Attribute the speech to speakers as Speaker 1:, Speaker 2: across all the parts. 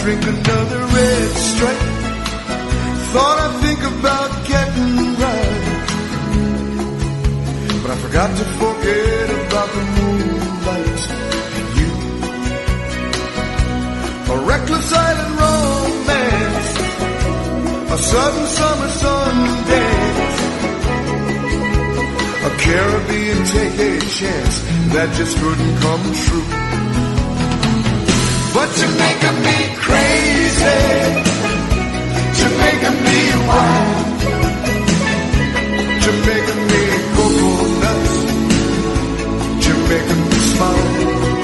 Speaker 1: drink another red stripe. Thought I'd think about getting right, but I forgot to forget about the moonlight and you. A reckless island romance, a sudden summer sun dance, a Caribbean take a chance that just couldn't come true. But you're making me crazy, you're making me wild, you're making me cocoa nuts, you're making me smile,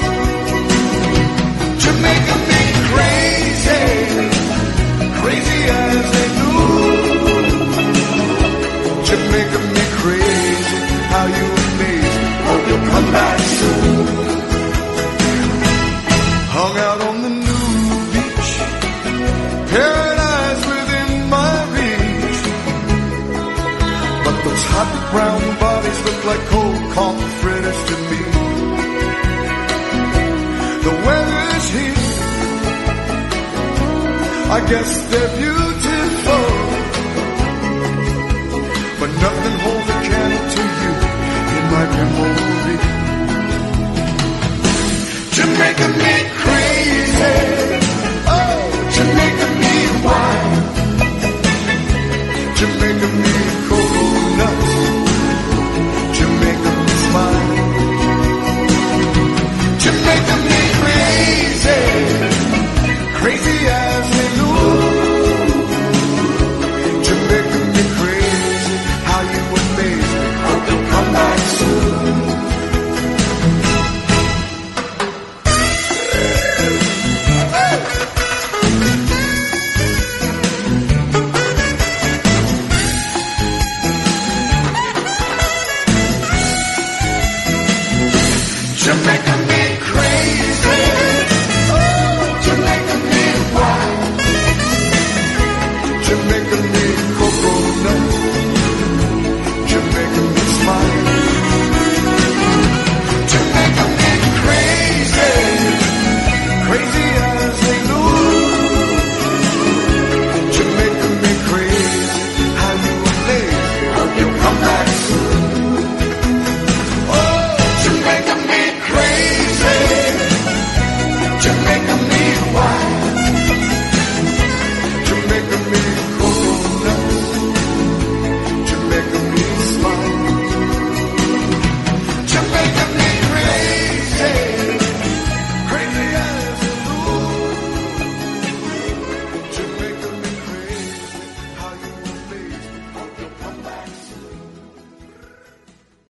Speaker 1: you're making me crazy, crazy as they do. You're making me crazy, how you amaze me. Hope you'll come back soon. Hung out on the new beach, paradise within my reach, but those hot brown bodies look like cold corn fritters to me. The weather's here, I guess they're beautiful, but nothing holds a candle to you in my memory. You're making me crazy, oh, you're making me wild, you're making me cocoa nuts, you're making me smile, you're making me crazy, crazy as they do. You're making me crazy, how you amaze me. Hope you'll come back soon. You're making me crazy, oh, you're making me wild, you're making me cocoa nuts, you're making me smile, you're making me crazy, crazy as they do. You're making me crazy, how you amaze me. Hope you'll come back soon. Oh, you're making me crazy, you're making